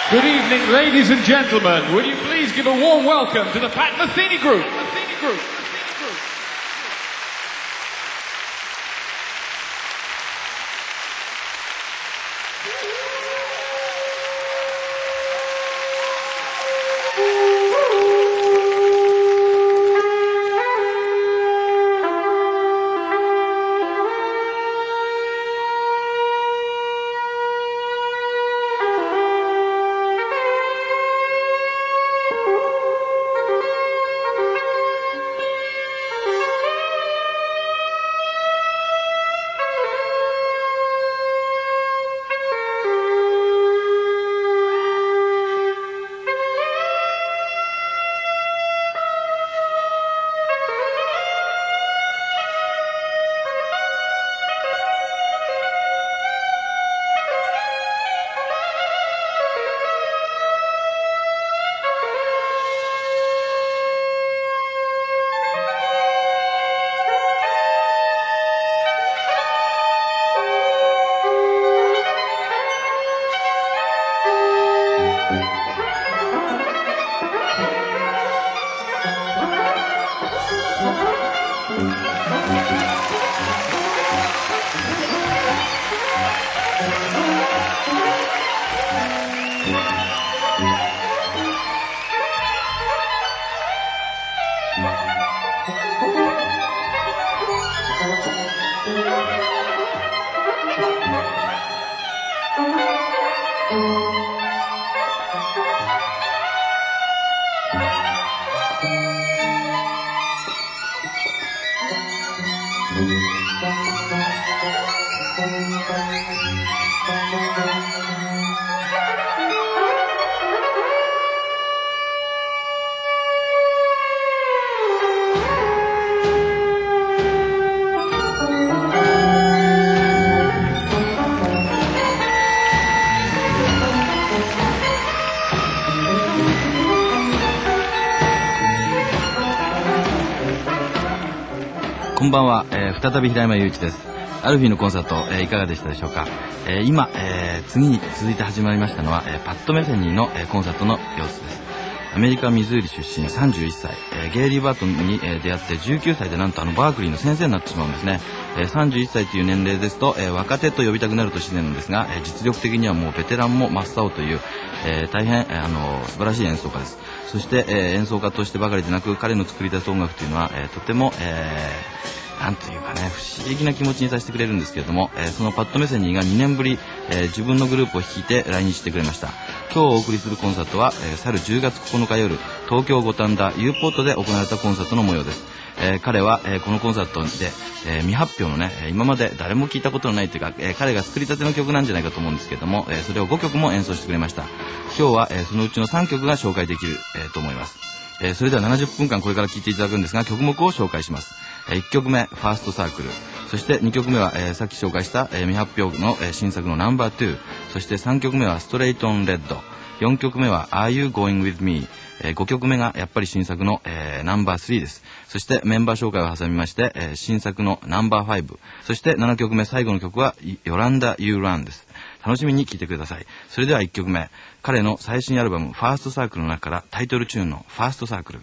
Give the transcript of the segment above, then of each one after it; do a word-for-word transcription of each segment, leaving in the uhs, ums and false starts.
Good evening, ladies and gentlemen. Will you please give a warm welcome to the Pat Metheny Group? Metheny Group. こんばんは、えー、再び平山雄一です。アルフィーのコンサート、えー、いかがでしたでしょうか。えー、今、えー、次に続いて始まりましたのは、えー、パット・メセニーの、えー、コンサートの様子です。アメリカ・ミズーリ出身さんじゅういっさい、えー、ゲイリー・バートンに、えー、出会ってじゅうきゅうさいでなんとあのバークリーの先生になってしまうんですね。えー、さんじゅういっさいという年齢ですと、えー、若手と呼びたくなると自然なんですが、えー、実力的にはもうベテランも真っ青という、えー、大変、えー、あの素晴らしい演奏家です。そして、えー、演奏家としてばかりでなく、彼の作り出す音楽というのは、えー、とても、えーなんというかね、不思議な気持ちにさせてくれるんですけれども、えー、そのパッド・メセニーがにねんぶり、えー、自分のグループを率いて来日してくれました。今日お送りするコンサートは、えー、去るじゅうがつここのか夜、東京五反田 U ポートで行われたコンサートの模様です。えー、彼は、えー、このコンサートで、えー、未発表のね、今まで誰も聞いたことのないというか、えー、彼が作りたての曲なんじゃないかと思うんですけれども、えー、それをごきょくも演奏してくれました。今日は、えー、そのうちのさんきょくが紹介できる、えー、と思います。えー、それではななじゅっぷんかんこれから聴いていただくんですが、曲目を紹介します。えー、いっきょくめ、ファーストサークル。そしてにきょくめは、えー、さっき紹介した、えー、未発表の、えー、新作のナンバーツー。そしてさんきょくめはストレイトオンレッド。よんきょくめは Are You Going With Me。えー、ごきょくめがやっぱり新作の、えー、ナンバースリーです。そしてメンバー紹介を挟みまして、えー、新作のナンバーファイブ。そしてななきょくめ最後の曲はヨランダ・ユー・ランです。楽しみに聴いてください。それではいっきょくめ、彼の最新アルバムファーストサークルの中からタイトルチューンのファーストサークル。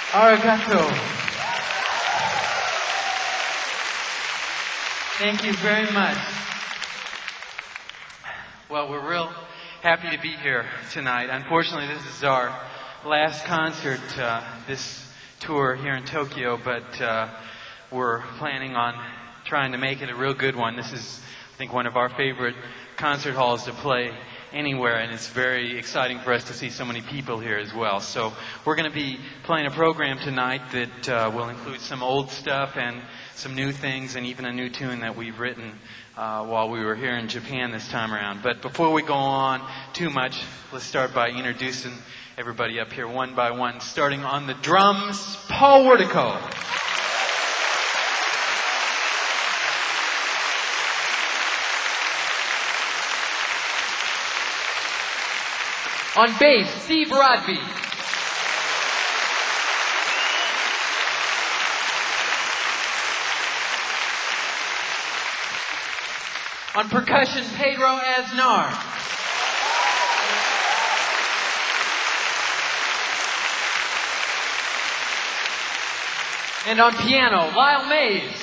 Arigato. Thank you very much. Well, we're real happy to be here tonight. Unfortunately, this is our last concert uh, this tour here in Tokyo, but uh, we're planning on trying to make it a real good one. This is, I think, one of our favorite concert halls to play anywhere, and it's very exciting for us to see so many people here as well. So we're going to be playing a program tonight that uh, will include some old stuff and some new things, and even a new tune that we've written uh, while we were here in Japan this time around. But before we go on too much, let's start by introducing everybody up here one by one, starting on the drums, Paul Wertico. On bass, Steve Rodby. On percussion, Pedro Aznar. And on piano, Lyle Mays.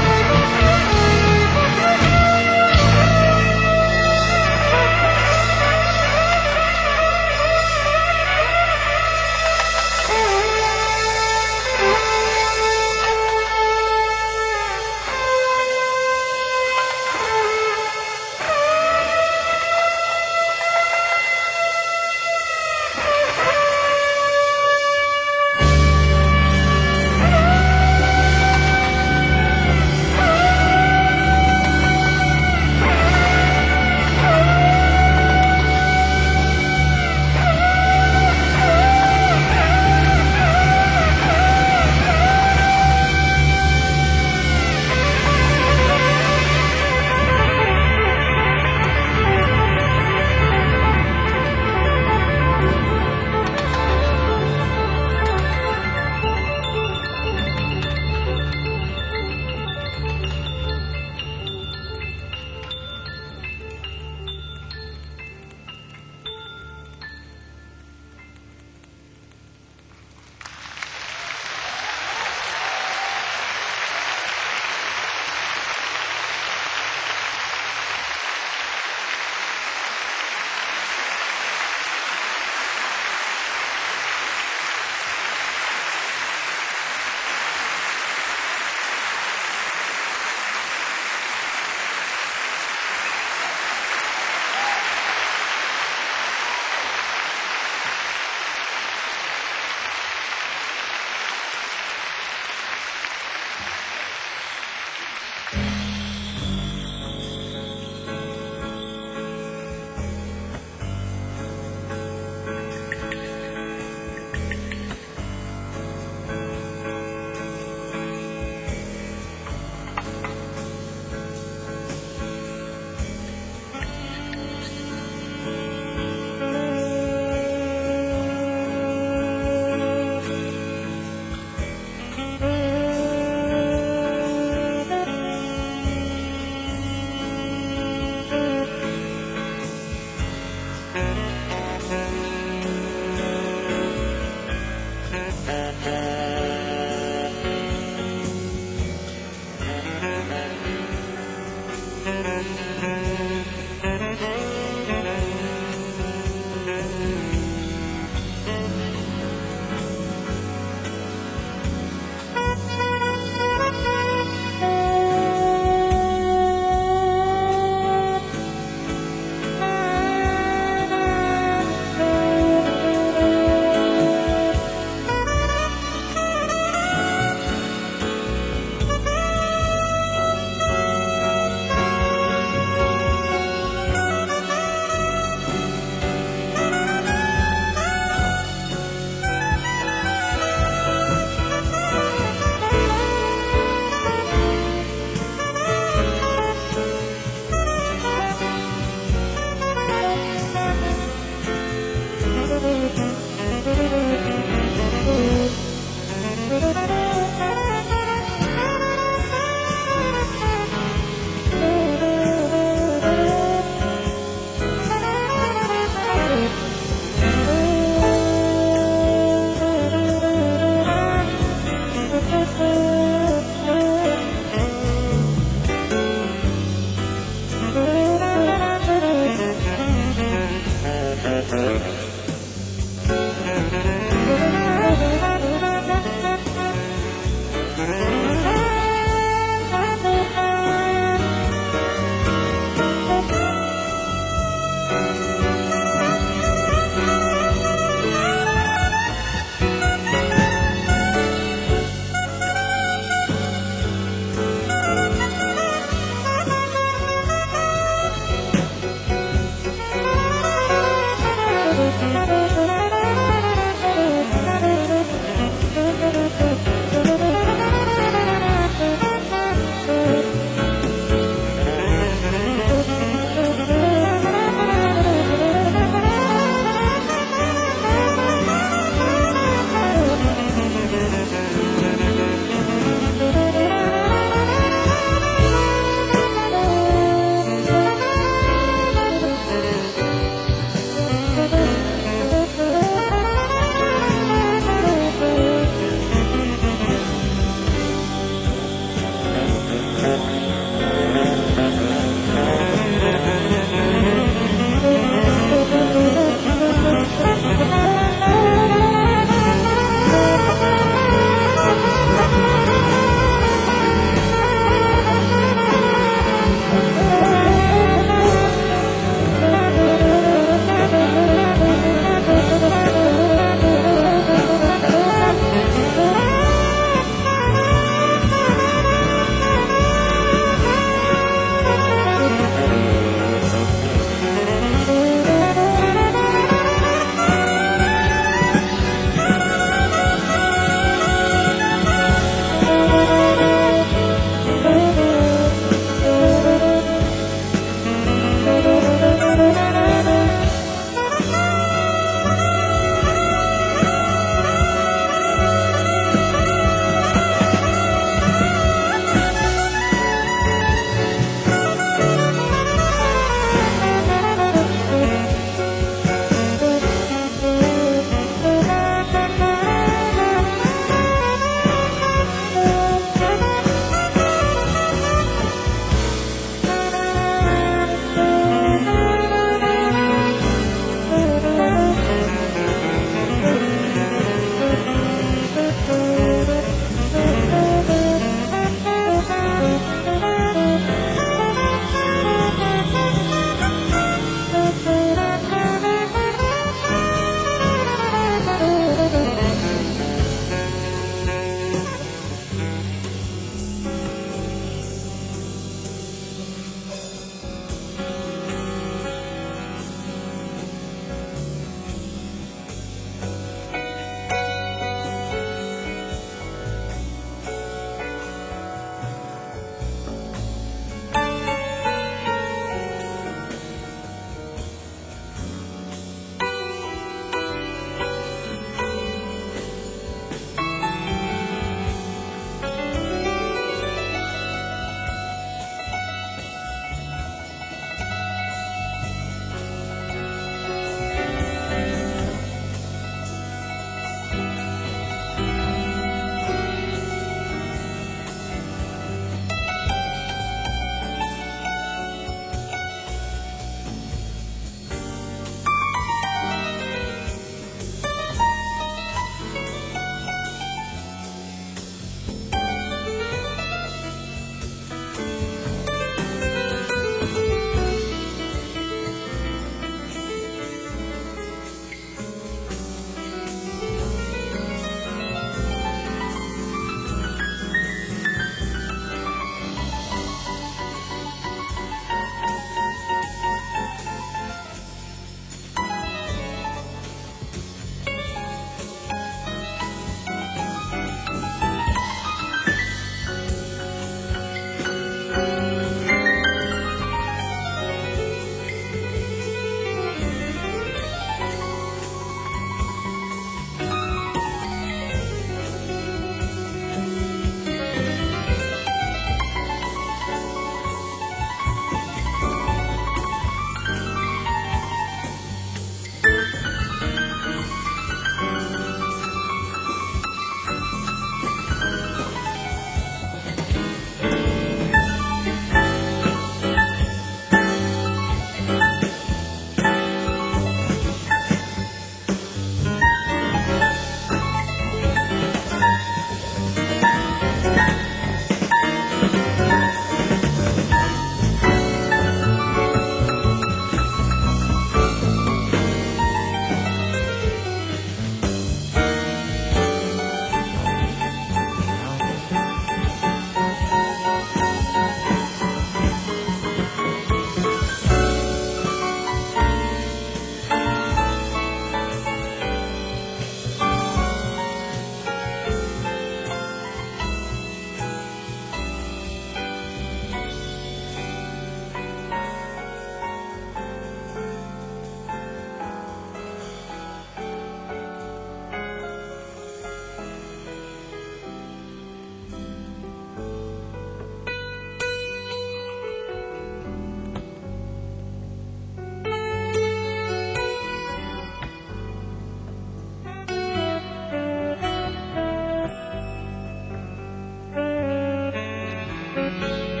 Thank you.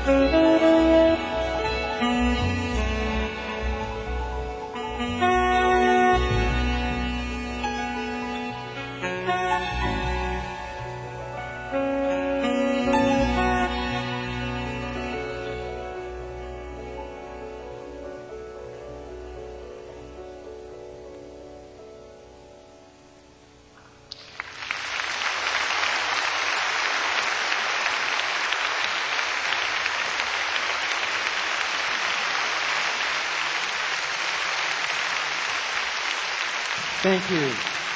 Thank you.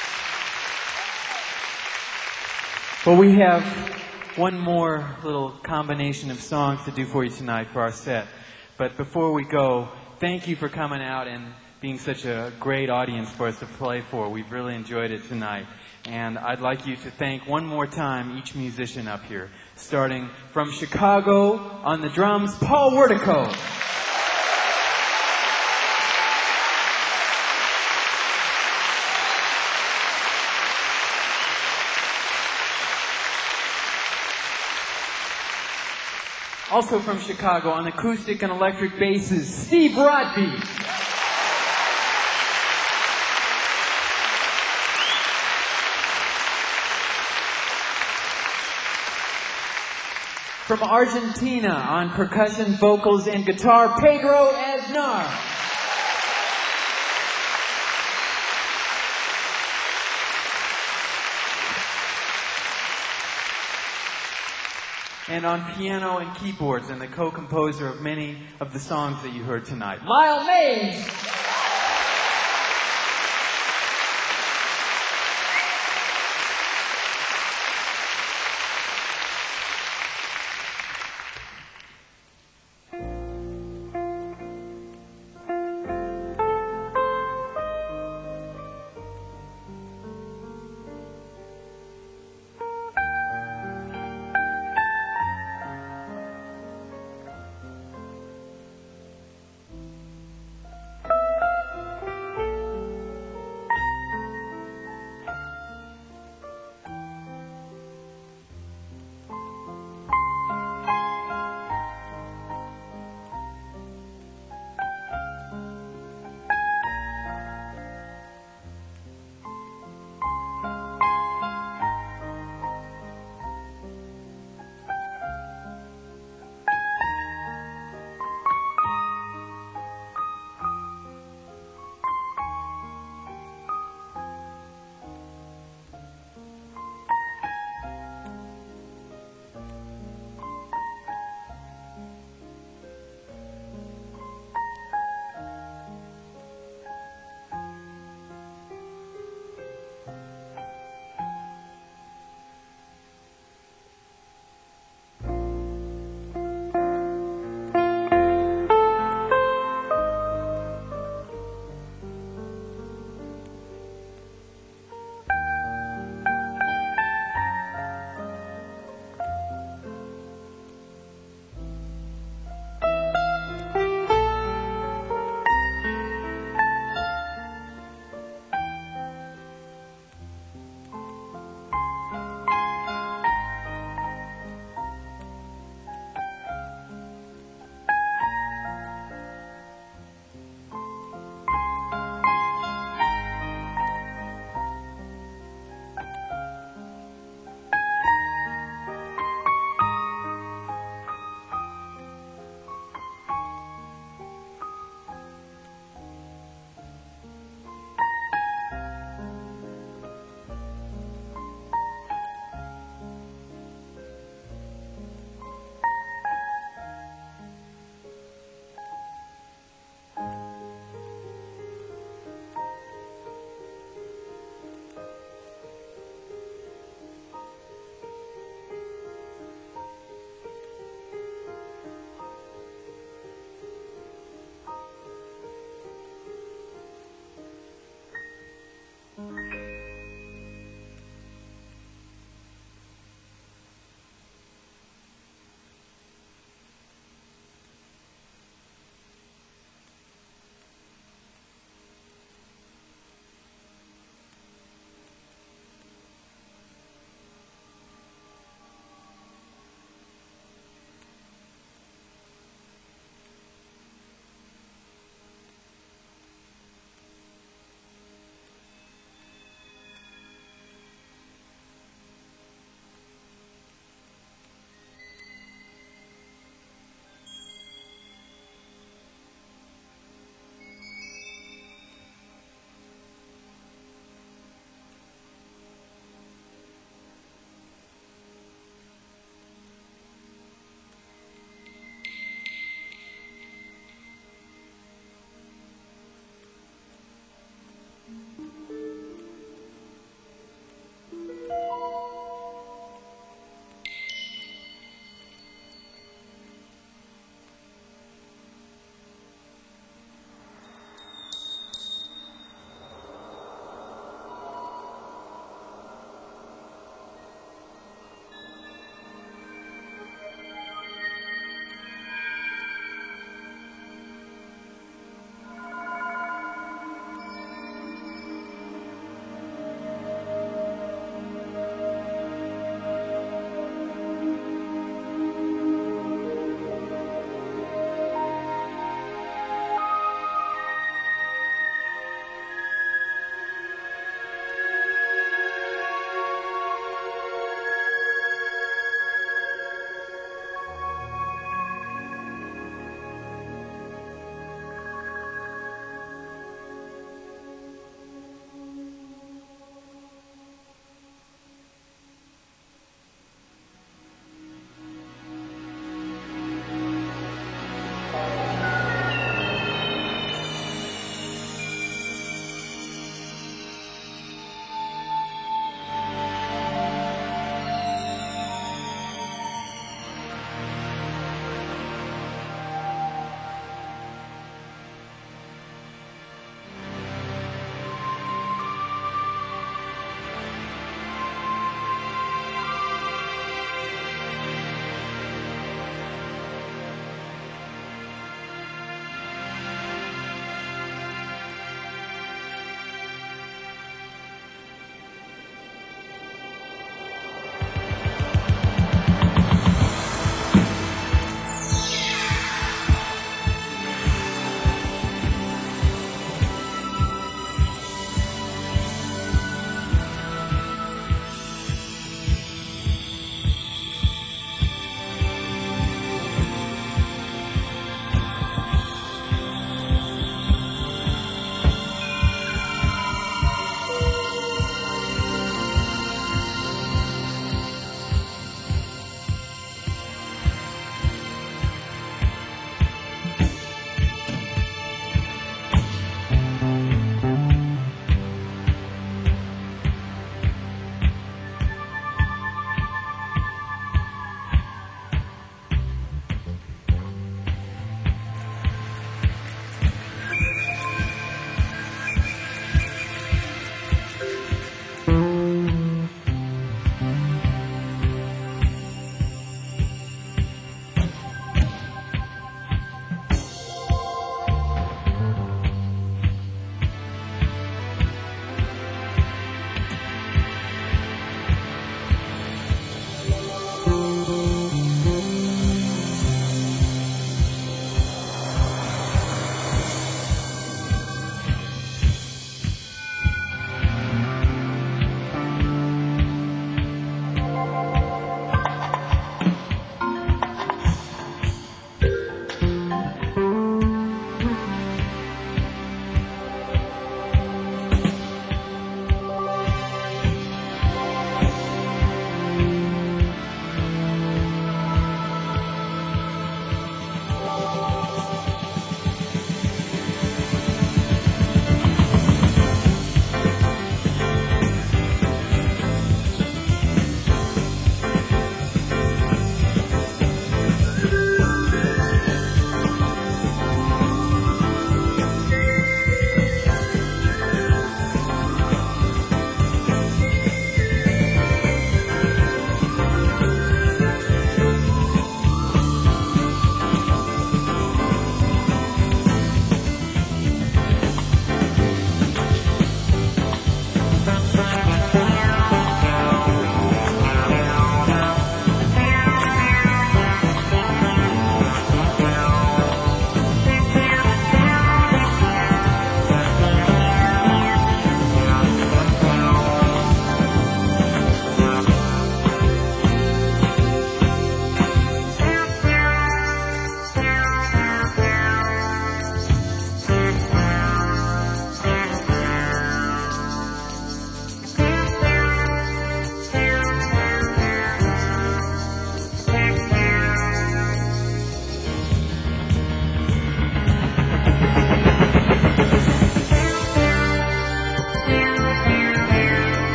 Well, we have one more little combination of songs to do for you tonight for our set. But before we go, thank you for coming out and being such a great audience for us to play for. We've really enjoyed it tonight. And I'd like you to thank one more time each musician up here. Starting from Chicago on the drums, Paul Wertico. Also from Chicago on acoustic and electric basses, Steve Rodby. From Argentina on percussion, vocals, and guitar, Pedro Aznar. And on piano and keyboards, and the co-composer of many of the songs that you heard tonight, Lyle Mays.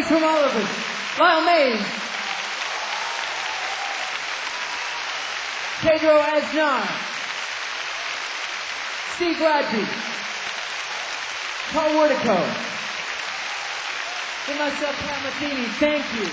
Thanks from all of us. Lyle Mays, Pedro Aznar, Steve Raji, Paul Wardico, and myself, Pat Metheny. Thank you.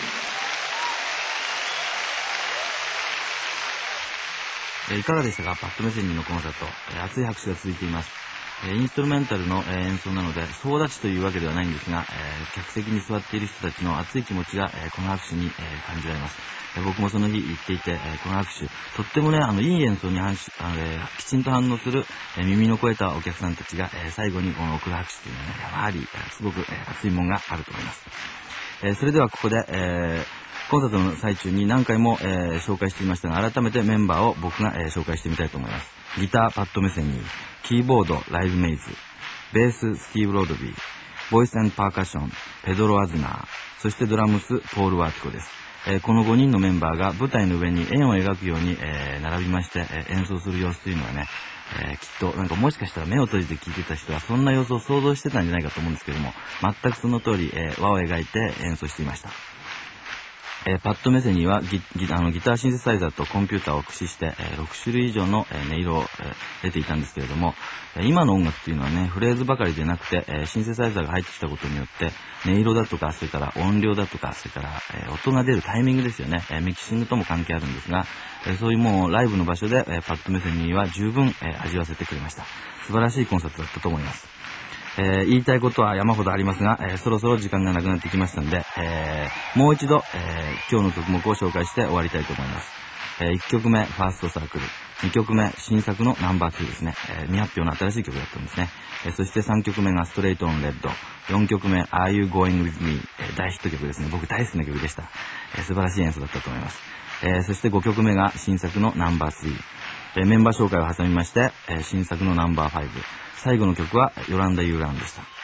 えーいかがでしたか？パッド・メセニーのコンサート、えー熱い拍手が続いています。えーインストルメンタルの、えー演奏なので総立ちというわけではないんですが、えー客席に座っている人たちの熱い気持ちが、えーこの拍手に、えー感じられます。えー僕もその日行っていて、えーこの拍手とってもね、あのいい演奏に反しあの、えーきちんと反応する、えー耳の肥えたお客さんたちが、えー最後にこの送る拍手というのはね、やはり、えーすごく、えー熱いものがあると思います。えーそれではここで、えーコンサートの最中に何回も、えー紹介していましたが、改めてメンバーを僕が、えー紹介してみたいと思います。ギター、パッド・メセニー、キーボード、ライブ・メイズ、ベース、スティーブ・ロードビー、ボイス&パーカッション、ペドロ・アズナー、そしてドラムス、ポール・ワーティコです。えーこのごにんのメンバーが舞台の上に円を描くように、えー並びまして、えー演奏する様子というのはね、えーきっとなんかもしかしたら目を閉じて聴いてた人はそんな様子を想像してたんじゃないかと思うんですけども、全くその通り、えー輪を描いて演奏していました。えーパッド・メセニーは ギ, ギ, あのギターシンセサイザーとコンピューターを駆使して、えーろく種類以上の、えー音色を、えー出ていたんですけれども、えー今の音楽っていうのはね、フレーズばかりでなくて、えーシンセサイザーが入ってきたことによって音色だとか、それから音量だとか、それから、えー音が出るタイミングですよね、えーミキシングとも関係あるんですが、えーそういうもうライブの場所で、えーパッド・メセニーは十分、えー味わわせてくれました。素晴らしいコンサートだったと思います。えー言いたいことは山ほどありますが、えーそろそろ時間がなくなってきましたので、えーもう一度、えー今日の曲目を紹介して終わりたいと思います。えーいっきょくめ、ファーストサークル。にきょくめ、新作のナンバーツーですね。えー未発表の新しい曲だったんですね。えーそしてさんきょくめがストレートオンレッド。よんきょくめ、Are You Going With Me？えー大ヒット曲ですね。僕大好きな曲でした。えー素晴らしい演奏だったと思います。えーそしてごきょくめが新作のナンバースリー。えーメンバー紹介を挟みまして、えー新作のナンバーファイブ。最後の曲はヨランダ・ユーランでした。